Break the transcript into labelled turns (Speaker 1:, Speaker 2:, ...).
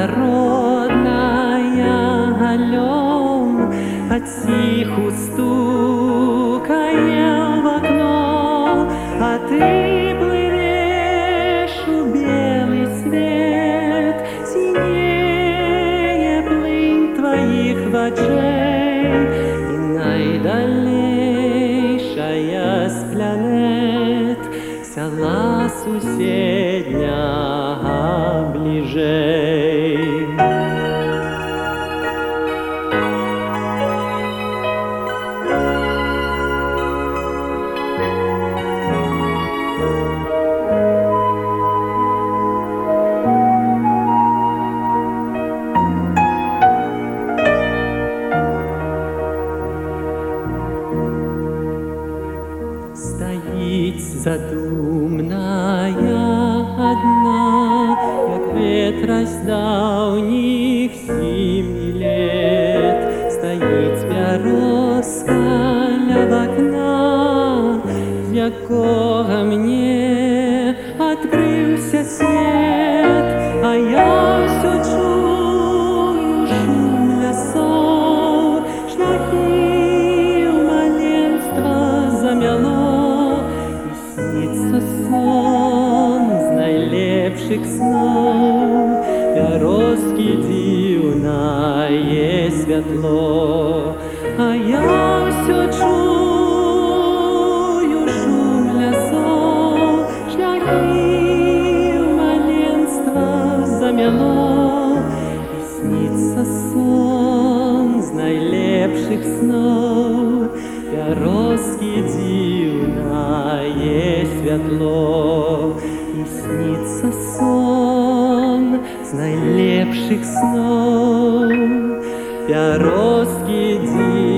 Speaker 1: родная галем потиху стукає в окно, а ты плывешь у белый свет, синее плынь твоих очей, и найдалейшая з планет сяла сусідня ближей. Стоит задумная одна, как ветразь давних 7 лет. Стоит спяроска ля окна, з якого мне открылся свет, а я все чую шум лесов, шляхи маленства замело, и снится сон з найлепших снов, пяроскі дзіўнае святло, а я все чую шум лесов, шляхи маленства замело, и снится сон з найлепших снов, пяроскі дзіўнае святло, и снится сон з найлепших снов, пяроскі дзіўнае